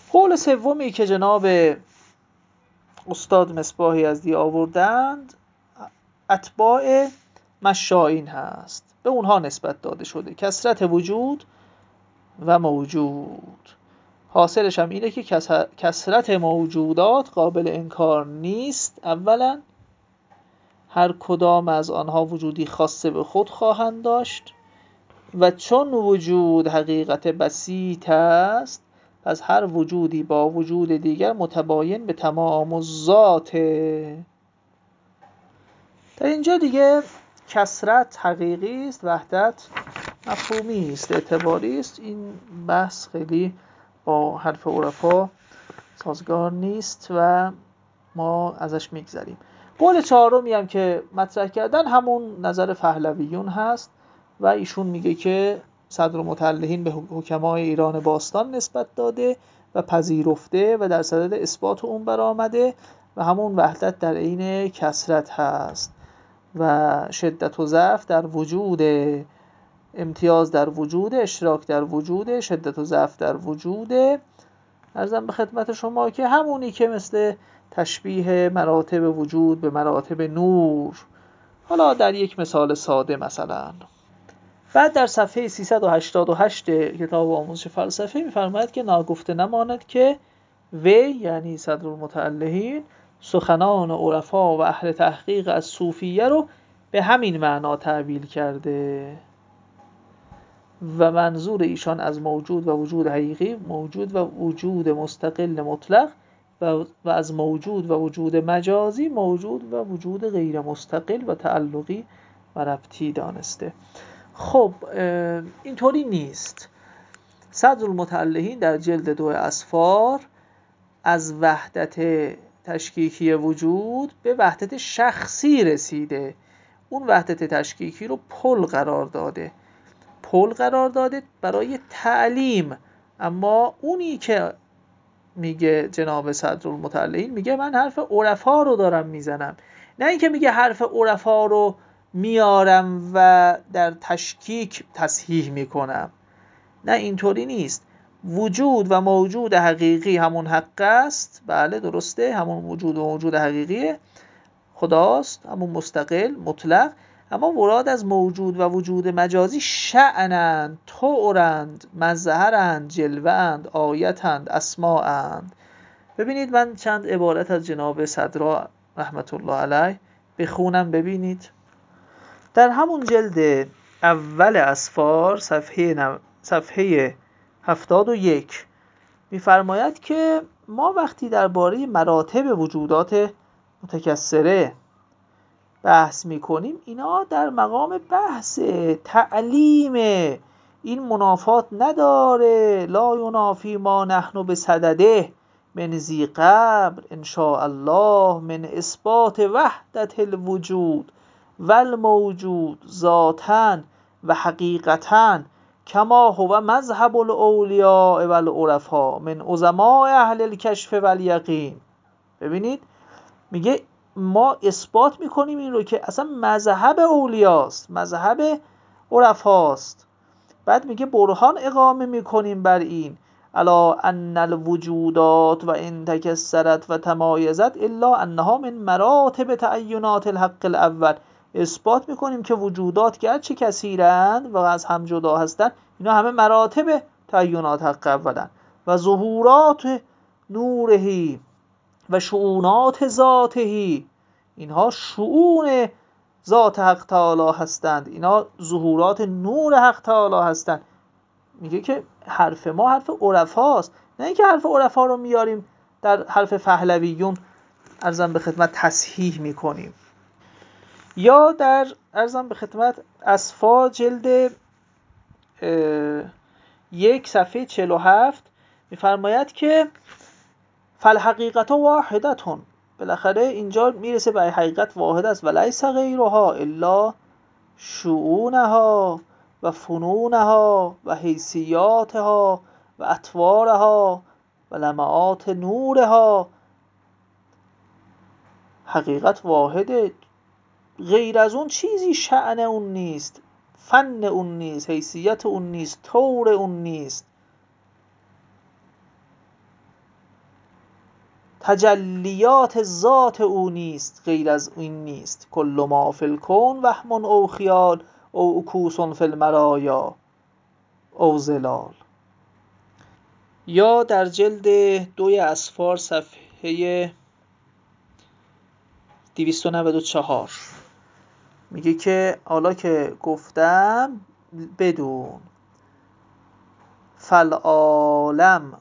قول سومی که جناب استاد مصباح یزدی آوردند اتباع مشائین هست، به اونها نسبت داده شده، کثرت وجود و موجود. حاصلش هم اینه که کثرت موجودات قابل انکار نیست. اولا هر کدام از آنها وجودی خاصه به خود خواهند داشت و چون وجود حقیقت بسیط است، پس هر وجودی با وجود دیگر متباین به تمام الذات. در اینجا دیگه کثرت حقیقی است، وحدت مفهومی است، اعتباری است. این بحث خیلی با حرف عرفا سازگار نیست و ما ازش میگذریم. قول چهارمی هم که مطرح کردن همون نظر پهلویون هست و ایشون میگه که صدرالمتعلهین به حکمای ایران باستان نسبت داده و پذیرفته و در صدد اثبات اون برآمده و همون وحدت در عین کثرت هست و شدت و ضعف در وجود، امتیاز در وجود، اشتراک در وجود، شدت و ضعف در وجود. عرضم به خدمت شما که همونی که مثل تشبیه مراتب وجود به مراتب نور، حالا در یک مثال ساده مثلا. بعد در صفحه 388 کتاب آموزش فلسفه می‌فرماید که ناگفته نماند که وی یعنی صدرالمتعلهین سخنان عرفا و اهل تحقیق از صوفیه رو به همین معنا تعبیر کرده و منظور ایشان از موجود و وجود حقیقی موجود و وجود مستقل مطلق و از موجود و وجود مجازی موجود و وجود غیر مستقل و تعلقی و ربطی دانسته. خب اینطوری نیست. صدرالمتعلهین در جلد 2 اسفار از وحدت تشکیکی وجود به وحدت شخصی رسیده. اون وحدت تشکیکی رو پل قرار داده برای تعلیم. اما اونی که میگه جناب صدرالمتعلهین میگه من حرف عرفا رو دارم میزنم، نه اینکه میگه حرف عرفا رو میارم و در تشکیک تصحیح میکنم. نه اینطوری نیست. وجود و موجود حقیقی همون حق است، بله درسته، همون وجود و موجود حقیقی خداست، همون مستقل مطلق. اما مراد از موجود و وجود مجازی شأنند، طورند، مظهرند، جلوه‌اند، آیتند، اسماءند. ببینید من چند عبارت از جناب صدرا رحمت الله علیه بخونم ببینید. در همون جلد اول اسفار صفحه 71 می‌فرماید که ما وقتی درباره مراتب وجودات متکثره بحث می‌کنیم، اینا در مقام بحث تعلیم، این منافات نداره. لا ینافی ما نحن بصدده من ذی قبل ان شاء الله من اثبات وحدت الوجود والموجود ذاتاً و حقیقتاً کما هو مذهب الاولیاء والعرفاء من عظماء اهل الکشف والیقین. ببینید میگه ما اثبات میکنیم این رو که اصلا مذهب اولیاست، مذهب عرفاست. بعد میگه برهان اقامه میکنیم بر این الا ان الوجودات و ان تکثرت و تمایزت الا انها من مراتب تعینات الحق الاول. اثبات میکنیم که وجودات گرچه کثیرند و از هم جدا هستند، اینا همه مراتب تعینات حق اولن و ظهورات نورهی و شؤونات ذاتهی، اینها شؤون ذات حق تعالی هستند، اینا ظهورات نور حق تعالی هستند. میگه که حرف ما حرف عرفاست، نه اینکه حرف عرفا رو میاریم در حرف پهلویون عرضم به خدمت تصحیح میکنیم. یا در عرضم به خدمت اسفار جلد 1 صفحه 47 میفرماید که فالحقیقت واحدتون، بالاخره اینجا میرسه به حقیقت واحد است و لیس غیرها الا شؤونها و فنونها و حیثیاتها و اطوارها و لمعات نورها. حقیقت واحده، غیر از اون چیزی شأن اون نیست، فن اون نیست، حیثیت اون نیست، طور اون نیست. تجلیات ذات او نیست غیر از این نیست. کل ما فی الکون وهم او خیال او عکوس فی المرایا او ظلال. یا در جلد 2 اسفار صفحه 294 میگه که حالا که گفتم بدون فالعالم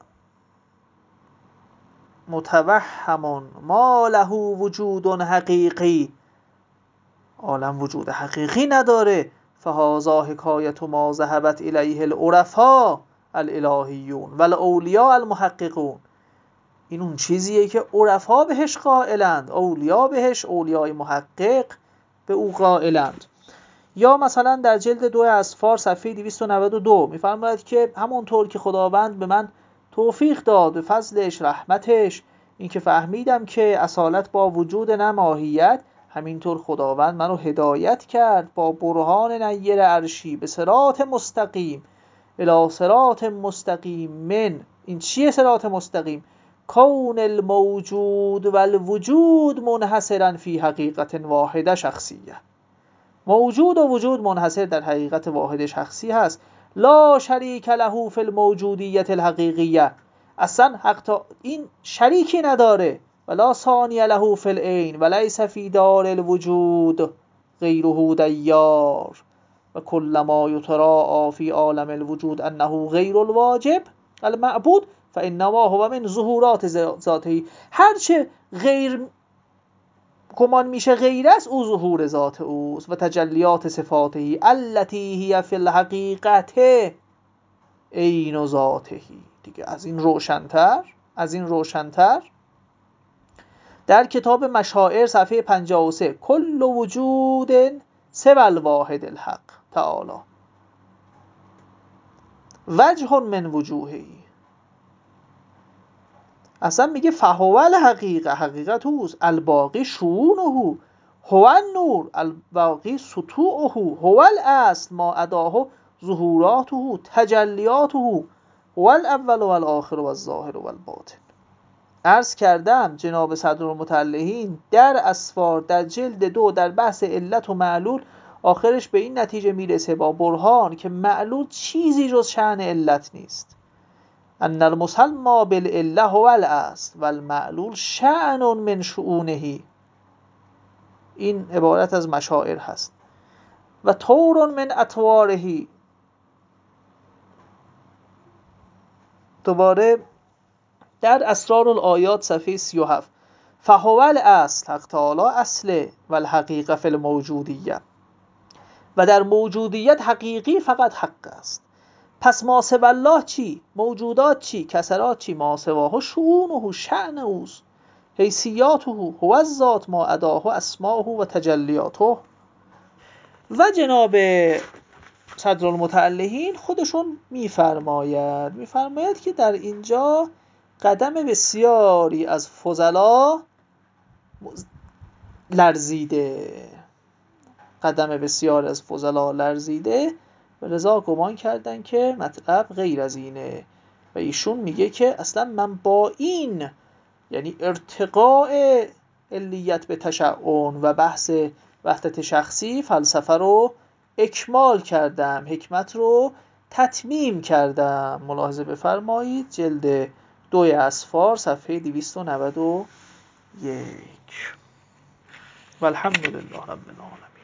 متوهم ما له وجود حقیقی، عالم وجود حقیقی نداره. فهذا حکایت ما ذهبت الیه العرفاء الالهیون و الاولیاء المحققون. این اون چیزیه که عرفا بهش قائلند، اولیا بهش، اولیای محقق به او قائلند. یا مثلا در جلد 2 اسفار صفحه 292 میفرماید که همونطور که خداوند به من توفیق داد به فضلش رحمتش این که فهمیدم که اصالت با وجود نماهیت، همینطور خداوند منو هدایت کرد با برهان نیر عرشی به صراط مستقیم، الی صراط مستقیم. من این چیه صراط مستقیم؟ کون الموجود و الوجود منحصرا فی حقیقت واحده شخصیه. موجود و وجود منحصر در حقیقت واحد شخصی هست. لا شریک له فی الموجودیت الحقیقیه، اصلا حق این شریکی نداره. ولا ثانی له فی العین و لیس فی دار الوجود غیره دیار و کل ما یتراءی فی عالم الوجود انه غیر الواجب المعبود فانما هو من ظهورات ذاته. هرچه غیر گمان میشه غیر است او ظهور ذات اوست و تجلیات صفاته التي هي فی الحقیقت عین ذاته. دیگه از این روشنتر در کتاب مشاعر صفحه 53 کل وجود سوی الواحد الحق تعالی وجه من وجوهی. اصلا میگه فهو الحقیقه، حقیقت اوست. الباقی شؤونه هو النور الباقی سطوعه هو الاصل ما اداه ظهوراته تجلیاته هو الاول و الاخر و الظاهر و الباطن. عرض کردم جناب صدرالمتعلقین در اسفار در جلد 2 در بحث علت و معلول آخرش به این نتیجه میرسه با برهان که معلول چیزی جز شأن علت نیست. ان المسمى بالعله هو الاصل و المعلول شأن من شؤونه. این عبارت از مشاعر هست. و طور من اطواره. دوباره در اسرار الآیات صفحه 37 فهو الاصل، حق تعالی اصله و الحقیقه فی الموجودیه، و در موجودیت حقیقی فقط حق است. پس ما سوی الله چی؟ موجودات چی؟ کسرات چی؟ ما سواه شؤونه شأن اوست، حیثیاته هو الذات ما اداه اسماءه و تجلیاته. و جناب صدرالمتعلقین خودشون میفرماید که در اینجا قدم بسیاری از فضلا لرزیده و لذا گمان کردن که مطلب غیر از اینه. و ایشون میگه که اصلا من با این یعنی ارتقاء علیت به تشعن و بحث وحدت شخصی فلسفه رو اکمال کردم، حکمت رو تتمیم کردم. ملاحظه بفرمایید جلد 2 اسفار صفحه 291. والحمدلله رب العالمین.